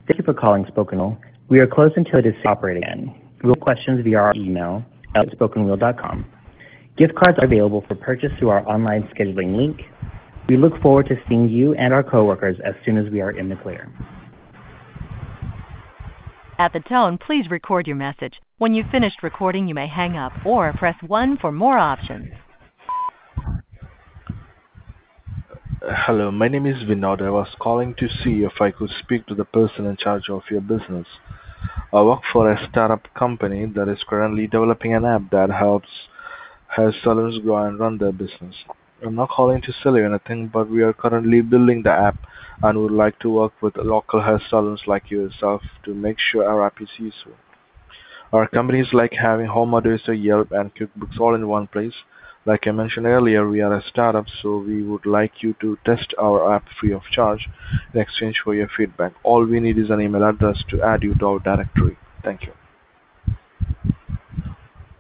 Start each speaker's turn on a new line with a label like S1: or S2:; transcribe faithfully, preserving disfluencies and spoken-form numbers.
S1: Thank you for calling Spokenwheel. We are closed until it is operating again. We'll take questions via our email at spokenwheel dot com. Gift cards are available for purchase through our online scheduling link. We look forward to seeing you and our coworkers as soon as we are in the clear.
S2: At the tone, please record your message. When you've finished recording, you may hang up or press one for more options.
S3: Hello, my name is Vinod. I was calling to see if I could speak to the person in charge of your business. I work for a startup company that is currently developing an app that helps hair salons grow and run their business. I'm not calling to sell you anything, but we are currently building the app and would like to work with local hair salons like yourself to make sure our app is useful. Our companies like having HomeAdvisor, Yelp, and QuickBooks all in one place. Like I mentioned earlier, we are a startup, so we would like you to test our app free of charge in exchange for your feedback. All we need is an email address to add you to our directory. Thank you.